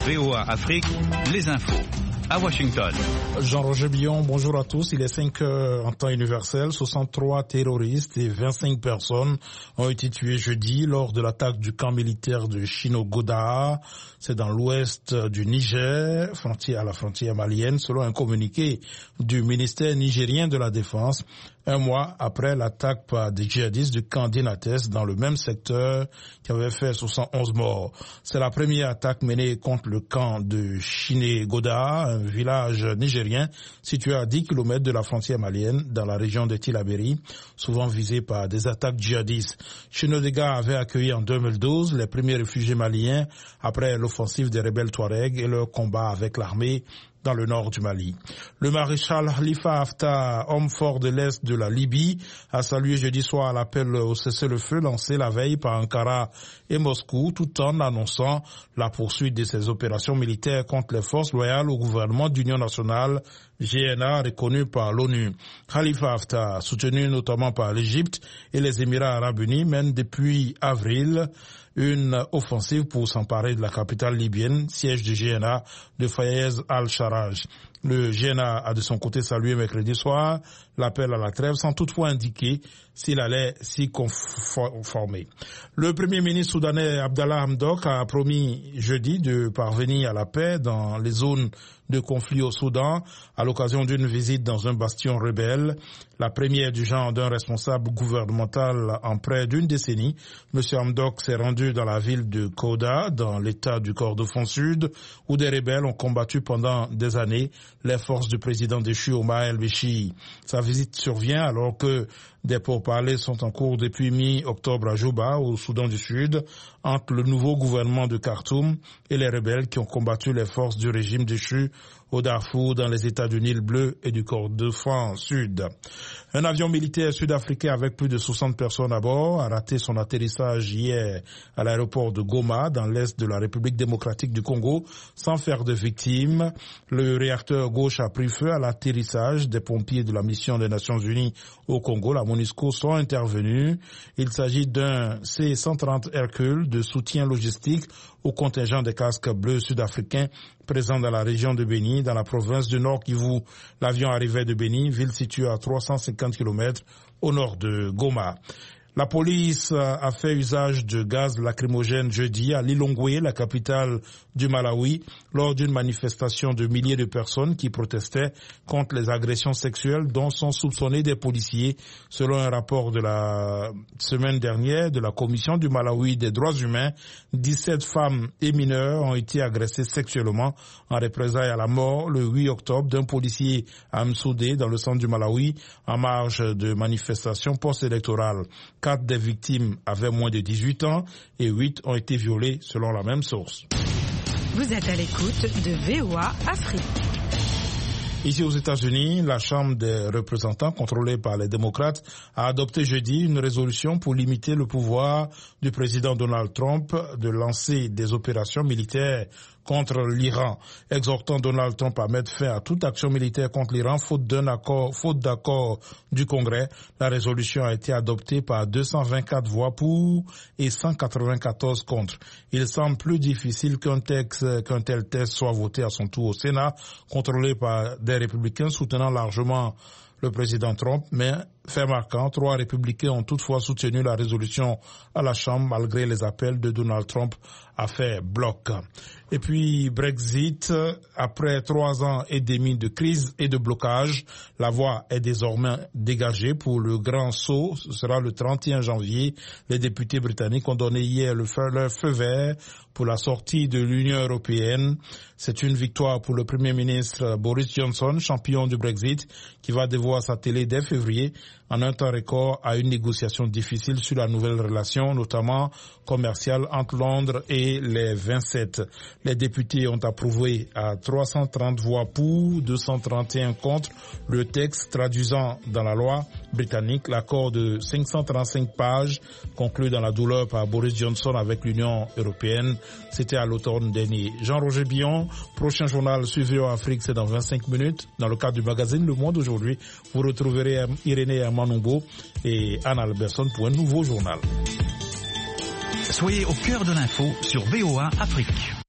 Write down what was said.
VOA Afrique, les infos. À Washington. Jean-Roger Billon, bonjour à tous. Il est 5 heures en temps universel. 63 terroristes et 25 personnes ont été tués jeudi lors de l'attaque du camp militaire de Chino-Goda. C'est dans l'ouest du Niger, à la frontière malienne, selon un communiqué du ministère nigérien de la Défense. Un mois après l'attaque par des djihadistes du camp d'Inates dans le même secteur qui avait fait 71 morts. C'est la première attaque menée contre le camp de Chino-Goda, un village nigérien situé à 10 km de la frontière malienne dans la région de Tillabéri, souvent visé par des attaques djihadistes. Chino-Goda avait accueilli en 2012 les premiers réfugiés maliens après l'offensive des rebelles Touaregs et leur combat avec l'armée dans le nord du Mali. Le maréchal Khalifa Haftar, homme fort de l'Est de la Libye, a salué jeudi soir l'appel au cessez-le-feu lancé la veille par Ankara et Moscou, tout en annonçant la poursuite de ses opérations militaires contre les forces loyales au gouvernement d'union nationale, GNA, reconnu par l'ONU. Khalifa Haftar, soutenu notamment par l'Égypte et les Émirats arabes unis, mène depuis avril une offensive pour s'emparer de la capitale libyenne, siège du GNA de Fayez al-Sarraj. Le GNA a de son côté salué mercredi soir l'appel à la trêve sans toutefois indiquer s'il allait s'y conformer. Le premier ministre soudanais Abdallah Hamdok a promis jeudi de parvenir à la paix dans les zones de conflit au Soudan à l'occasion d'une visite dans un bastion rebelle, la première du genre d'un responsable gouvernemental en près d'une décennie. M. Hamdok s'est rendu dans la ville de Kouda, dans l'état du Kordofan Sud, où des rebelles ont combattu pendant des années les forces du président déchu Omar el-Béchir. Sa visite survient alors que des pourparlers sont en cours depuis mi-octobre à Juba, au Soudan du Sud, entre le nouveau gouvernement de Khartoum et les rebelles qui ont combattu les forces du régime déchu au Darfour, dans les États du Nil bleu et du Kordofan Sud. Un avion militaire sud-africain avec plus de 60 personnes à bord a raté son atterrissage hier à l'aéroport de Goma, dans l'est de la République démocratique du Congo, sans faire de victimes. Le réacteur gauche a pris feu à l'atterrissage. Des pompiers de la mission des Nations Unies au Congo, la MONUSCO, sont intervenus. Il s'agit d'un C-130 Hercule de soutien logistique au contingent des casques bleus sud-africains présents dans la région de Béni, dans la province du Nord Kivu. L'avion arrivait de Béni, ville située à 350 km au nord de Goma. La police a fait usage de gaz lacrymogène jeudi à Lilongwe, la capitale du Malawi, lors d'une manifestation de milliers de personnes qui protestaient contre les agressions sexuelles dont sont soupçonnés des policiers. Selon un rapport de la semaine dernière de la Commission du Malawi des droits humains, 17 femmes et mineurs ont été agressées sexuellement en représailles à la mort le 8 octobre d'un policier à Msoudé, dans le centre du Malawi, en marge de manifestations post-électorales. 4 des victimes avaient moins de 18 ans et 8 ont été violées selon la même source. Vous êtes à l'écoute de VOA Afrique. Ici aux États-Unis, la Chambre des représentants, contrôlée par les démocrates, a adopté jeudi une résolution pour limiter le pouvoir du président Donald Trump de lancer des opérations militaires contre l'Iran, exhortant Donald Trump à mettre fin à toute action militaire contre l'Iran faute d'accord du Congrès. La résolution a été adoptée par 224 voix pour et 194 contre. Il semble plus difficile qu'un tel texte soit voté à son tour au Sénat, contrôlé par des républicains soutenant largement le président Trump, mais fait marquant, 3 républicains ont toutefois soutenu la résolution à la Chambre malgré les appels de Donald Trump à faire bloc. Et puis Brexit, après 3 ans et demi de crise et de blocage, la voie est désormais dégagée pour le grand saut. Ce sera le 31 janvier. Les députés britanniques ont donné hier leur feu vert pour la sortie de l'Union européenne. C'est une victoire pour le Premier ministre Boris Johnson, champion du Brexit, qui va devoir s'atteler dès février en un temps record à une négociation difficile sur la nouvelle relation, notamment commerciale, entre Londres et les 27. Les députés ont approuvé à 330 voix pour, 231 contre le texte traduisant dans la loi britannique l'accord de 535 pages conclu dans la douleur par Boris Johnson avec l'Union européenne. C'était à l'automne dernier. Jean-Roger Billon, prochain journal suivi en Afrique, c'est dans 25 minutes. Dans le cadre du magazine Le Monde aujourd'hui, vous retrouverez Irénée Amanumbo et Anne Alberson pour un nouveau journal. Soyez au cœur de l'info sur VOA Afrique.